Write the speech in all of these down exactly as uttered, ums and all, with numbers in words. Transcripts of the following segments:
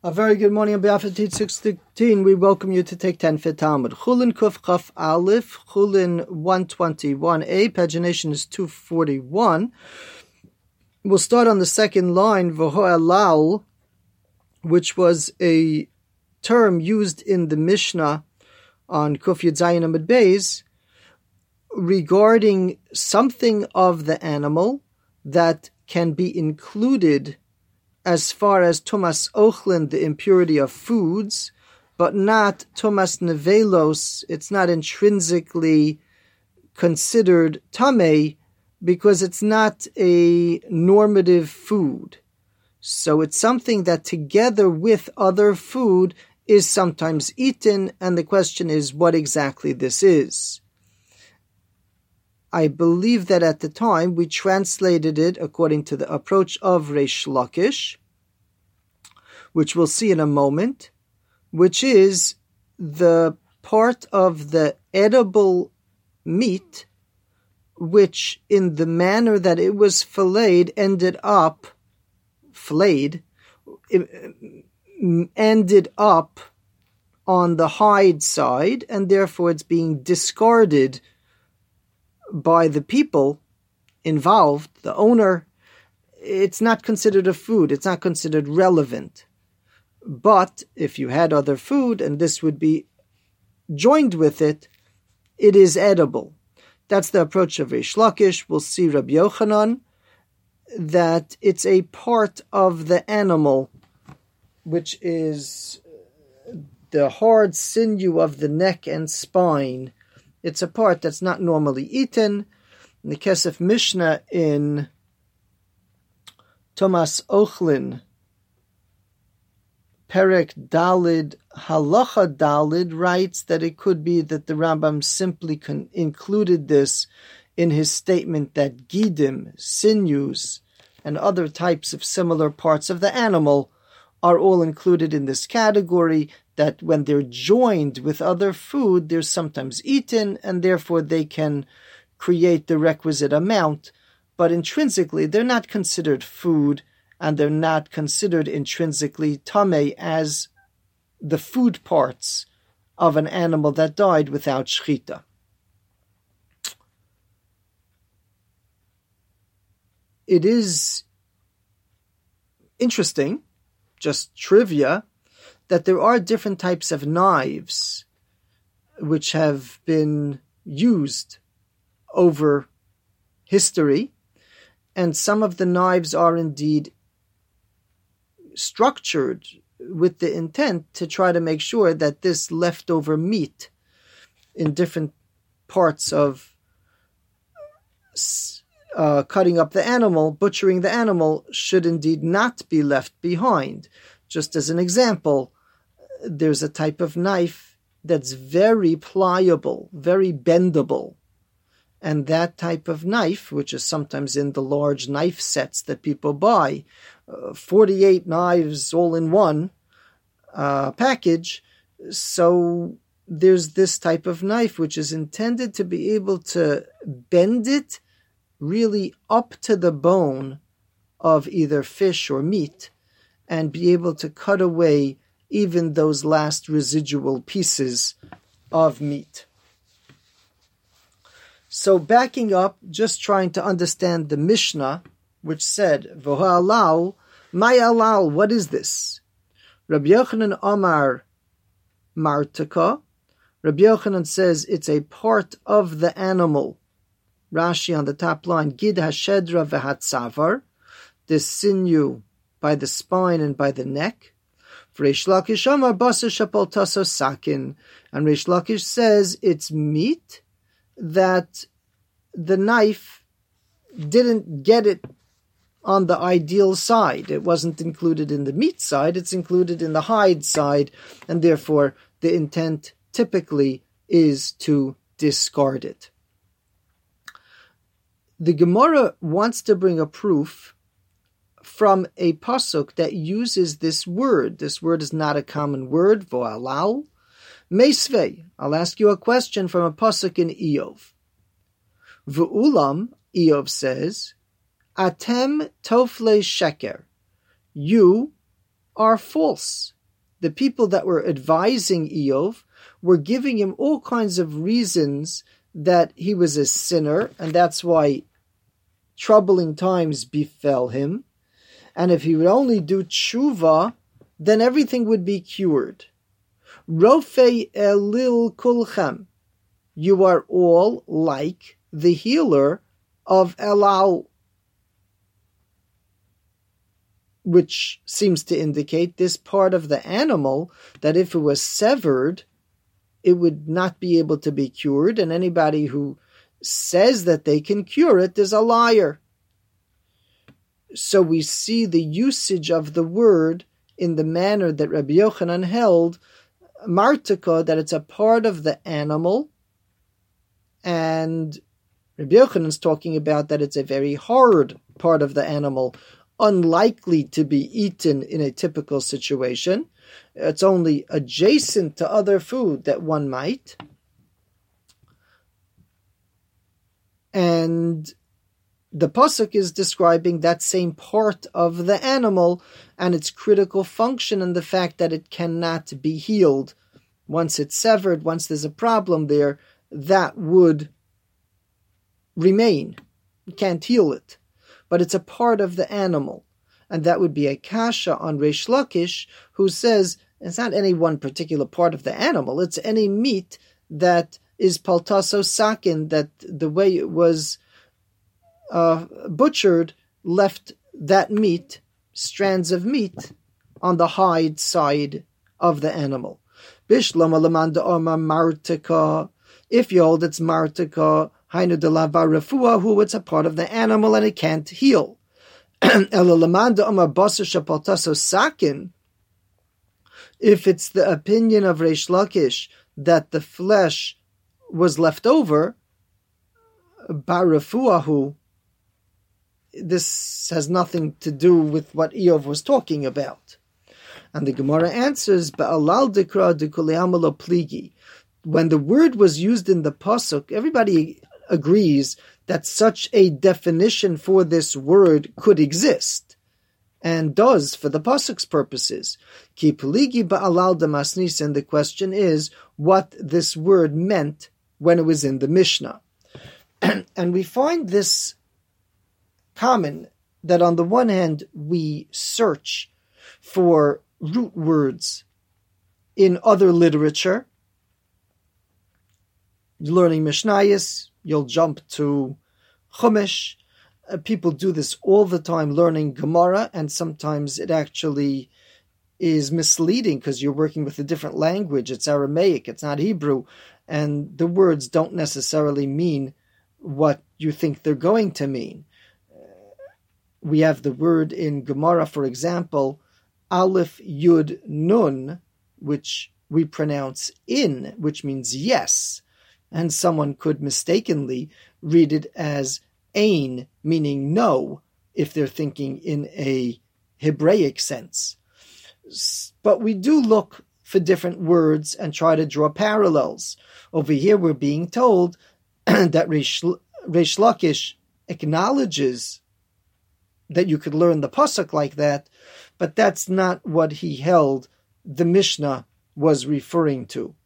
A very good morning on behalf of Teach sixteen. We welcome you to take ten for Talmud. Chulin Kuf Chaf Aleph, Chulin one twenty-one A, pagination is two forty-one. We'll start on the second line, V'ho'elal, which was a term used in the Mishnah on Kuf Yud Zayin Amud Beis regarding something of the animal that can be included as far as Tumas Ochlin, the impurity of foods, but not Tumas Nevelos. It's not intrinsically considered Tameh because it's not a normative food. So it's something that together with other food is sometimes eaten, and the question is what exactly this is. I believe that at the time we translated it according to the approach of Reish Lakish, which we'll see in a moment, which is the part of the edible meat which in the manner that it was filleted ended up, filleted, ended up on the hide side, and therefore it's being discarded by the people involved, the owner. It's not considered a food. It's not considered relevant. But if you had other food and this would be joined with it, it is edible. That's the approach of Reish Lakish. We'll see Rabbi Yochanan, that it's a part of the animal, which is the hard sinew of the neck and spine. It's a part that's not normally eaten. In the Kesef Mishnah in Tumas Ochlin, Perek Dalid, Halacha Dalid, writes that it could be that the Rambam simply con- included this in his statement that gidim, sinews, and other types of similar parts of the animal are all included in this category, that when they're joined with other food, they're sometimes eaten, and therefore they can create the requisite amount. But intrinsically, they're not considered food, and they're not considered intrinsically tameh as the food parts of an animal that died without shechita. It is interesting, just trivia, that there are different types of knives which have been used over history, and some of the knives are indeed structured with the intent to try to make sure that this leftover meat in different parts of uh, cutting up the animal, butchering the animal, should indeed not be left behind. Just as an example, there's a type of knife that's very pliable, very bendable. And that type of knife, which is sometimes in the large knife sets that people buy, uh, forty-eight knives all in one uh, package. So there's this type of knife which is intended to be able to bend it really up to the bone of either fish or meat and be able to cut away even those last residual pieces of meat. So backing up, just trying to understand the Mishnah, which said, V'ho'alal, ma'alal, what is this? Rabbi Yochanan Amar Martaka. Rabbi Yochanan says it's a part of the animal. Rashi on the top line, Gid hashedra v'hatzavar, the sinew by the spine and by the neck. Reish Lakish Amar basar shapol taso sakin. And Reish Lakish says it's meat that the knife didn't get it on the ideal side. It wasn't included in the meat side, it's included in the hide side, and therefore the intent typically is to discard it. The Gemara wants to bring a proof from a pasuk that uses this word. This word is not a common word, vo'alal. Meisvei, I'll ask you a question from a pasuk in Iyov. V'ulam, Iyov says, Atem tofle sheker, you are false. the people that were advising Eov were giving him all kinds of reasons that he was a sinner, and that's why troubling times befell him. And if he would only do tshuva, then everything would be cured. Rofei elil kulchem. You are all like the healer of Elal, which seems to indicate this part of the animal, that if it was severed, it would not be able to be cured, and anybody who says that they can cure it is a liar. So we see the usage of the word in the manner that Rabbi Yochanan held, martika, that it's a part of the animal, and Rabbi Yochanan is talking about that it's a very hard part of the animal, unlikely to be eaten in a typical situation. It's only adjacent to other food that one might. And the pasuk is describing that same part of the animal and its critical function, and the fact that it cannot be healed. Once it's severed, once there's a problem there, that would remain. You can't heal it. But it's a part of the animal. And that would be a kasha on Reish Lakish, who says it's not any one particular part of the animal, it's any meat that is paltaso sakin, that the way it was uh, butchered left that meat, strands of meat, on the hide side of the animal. Bishlama lamanda oma martika. If you hold it's martika, hainu de lava refua, who it's a part of the animal and it can't heal. Elalamanda oma basa shapaltaso sakin. If it's the opinion of Reish Lakish that the flesh was left over, barafuahu, this has nothing to do with what Eov was talking about. And the Gemara answers, Ba'alal dikra dikuliamalo pligi. When the word was used in the pasuk, everybody agrees that such a definition for this word could exist, and does for the pasuk's purposes. Ki pligi ba'alal demasnis, and the question is what this word meant when it was in the Mishnah. And we find this common, that on the one hand we search for root words in other literature. Learning Mishnayos, you'll jump to Chumash. Uh, people do this all the time, learning Gemara, and sometimes it actually is misleading because you're working with a different language. It's Aramaic, it's not Hebrew, and the words don't necessarily mean what you think they're going to mean. Uh, we have the word in Gemara, for example, Aleph Yud Nun, which we pronounce in, which means yes. And someone could mistakenly read it as ein, meaning no, if they're thinking in a Hebraic sense. But we do look for different words and try to draw parallels. Over here we're being told that Reish Lakish acknowledges that you could learn the pasuk like that, but that's not what he held the Mishnah was referring to.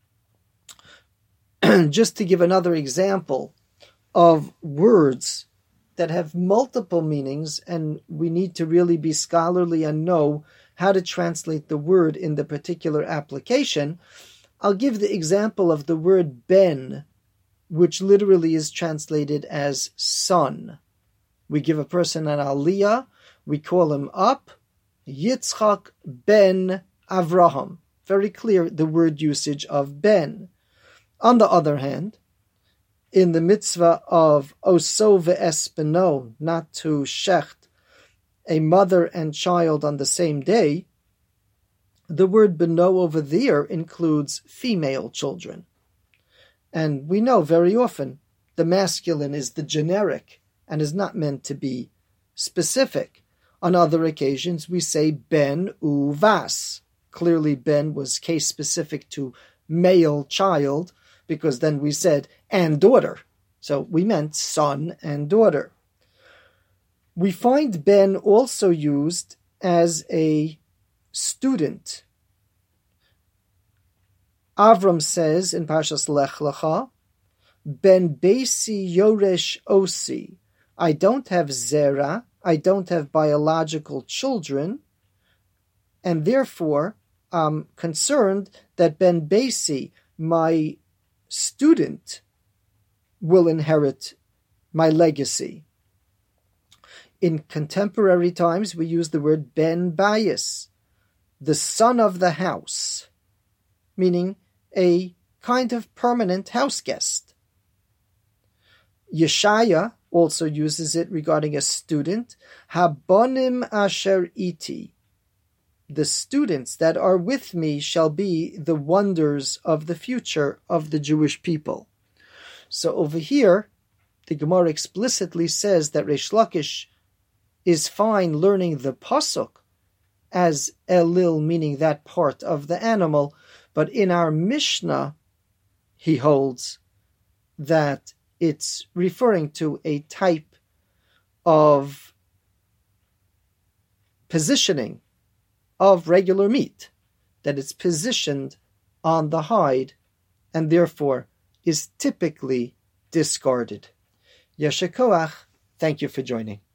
Just to give another example of words that have multiple meanings, and we need to really be scholarly and know how to translate the word in the particular application, I'll give the example of the word ben, which literally is translated as son. We give a person an aliyah, we call him up, Yitzchak ben Avraham. Very clear, the word usage of ben. On the other hand, in the mitzvah of oso ve'es beno, not to shecht a mother and child on the same day, the word beno over there includes female children. And we know very often the masculine is the generic and is not meant to be specific. On other occasions, we say ben u vas. Clearly, ben was case specific to male child, because then we said and daughter. So we meant son and daughter. We find ben also used as a student Avram says in Parshas Lech Lecha, Ben Beisi Yoresh Osi. I don't have Zera, I don't have biological children, and therefore I'm concerned that Ben Beisi, my student, will inherit my legacy. In contemporary times, we use the word Ben Bayis, the son of the house, meaning a kind of permanent house guest. Yeshaya also uses it regarding a student, Habonim asher iti. The students that are with me shall be the wonders of the future of the Jewish people. So over here, the Gemara explicitly says that Reish Lakish is fine learning the pasuk as Elil, meaning that part of the animal, but in our Mishnah, he holds that it's referring to a type of positioning of regular meat, that it's positioned on the hide and therefore is typically discarded. Yasher koach, thank you for joining.